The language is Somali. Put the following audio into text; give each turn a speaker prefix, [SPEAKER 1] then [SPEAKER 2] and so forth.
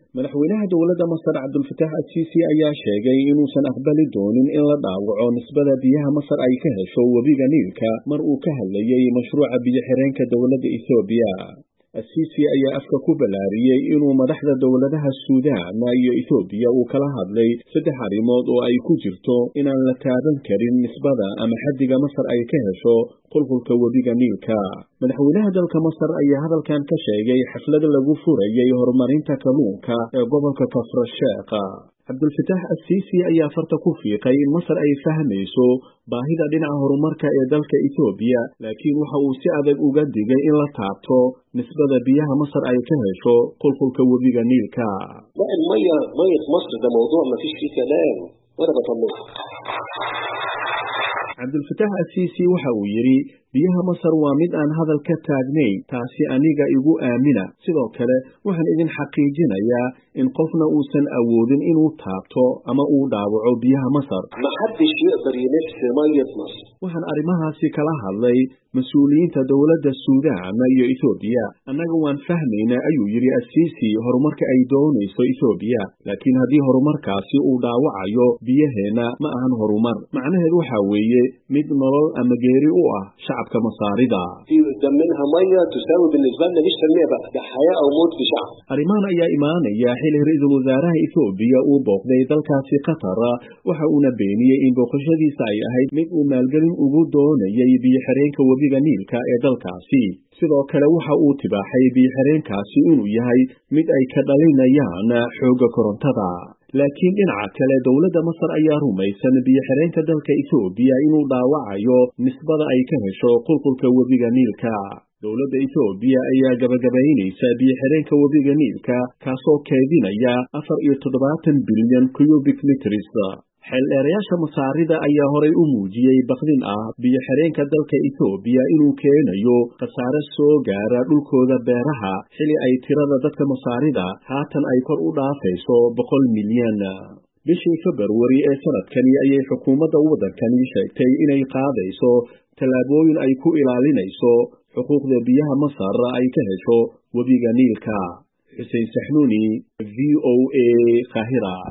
[SPEAKER 1] madaxweynaha dowladda Masar Cabdulfataax Al-Siisi ayaa sheegay inuusan aqbali doonin in la dhaawaco nisbada biyaha Masar ay ka hesho webiga Niilka mar uu ka hadlayay mashruuca biyo-xireenka dowladda Itoobiya. Al-Siisi ayaa afka ku balaariyay inuu madaxda dowladaha Suudaan iyo Itoobiya uu kala hadlay 3 arrimood oo ay ku jirto inaan la taaban karin nisbada ama xaddiga Masar ay ka hesho qulqulka webiga Niilka. madaxweynaha dalka Masar ayaa hadalkan ka sheegay xaflad lagu furayay horumarinta kalluunka ee gobolka Kafr Sheekh. Cabdulfataax Al-Siisi ayaa farta ku fiiqay in Masar ay fahmayso baahida dhinaca horumarka ee dalka Itoobiya, laakiin waxa uu si adag uga digay in la taabto nisbada biyaha Masar ay ka hesho qulqulka webiga Niilka.
[SPEAKER 2] مية مصر ده موضوع ما فيش فيه كلام ولا بطمنه.
[SPEAKER 1] Cabdulfataax Al-Siisi waxa uu yiri biyaha Masar waa mid aan hadal ka taagnay, taasi aniga igu aamina. Sidoo kale waxaan idin xaqiijinayaa in qofna uusan awoodin inuu taabto ama uu dhaawaco biyaha Masar.
[SPEAKER 2] ما حدش يقدر يمس مية مصر.
[SPEAKER 1] waxaan arrimahaasi kala hadlay mas'uuliyiinta dowladda Suudaan iyo Itoobiya. Annaga waan fahmaynaa ayuu yiri Al-Siisi horumarka ay doonayso Itoobiya, laakiin haddii horumarkaasi uu dhaawacayo biyaheena ma ahan horumar. macnaheedu waxa weeye mid nolol ama geeri u ah shacabka Masaarida.
[SPEAKER 2] في قدامنا مية تساوي بالنسبة لنا مش تنمية بقى، ده حياة أو موت في شعب.
[SPEAKER 1] arrimahan ayaa imaanaya xilli ra'iisul wasaaraha Itoobiya uu booqday dalkaasi Qatar, waxa uuna beeniyay in booqashadiisa ay ahayd mid uu maalgelin ugu doonayay biyo-xireenka webiga Niilka ee dalkaasi. sidoo kale waxa uu tibaaxay biyo-xireenkaasi inuu yahay mid ay ka dhalinayaan xoogga korontada. laakiin dhinaca kale dowladda Masar ayaa rumaysan biyo-xireenka dalka Itoobiya inuu dhaawacayo nisbada ay ka hesho qulqulka webiga Niilka. dowladda Itoobiya ayaa gabagabaynaysa biyo-xireenka webiga Niilka kaasoo keedinaya 74 bilyan cubic meters. xeeldheerayaasha Masaarida ayaa horay u muujiyey baqdin ah biyo-xireenka dalka Itoobiya inuu keenayo khasaare soo gaara dhulkooda beeraha xilli ay tirada dadka Masaarida haatan ay kor u dhaafayso 100 milyan. bishii February ee sanadkani ayay xukuumadda waddankani sheegtay inay qaadayso tallaabooyin ay ku ilaalinayso xuquuqda biyaha Masar ay ka hesho webiga Niilka. Xuseen Saxnuuni, VOA, Qaahira.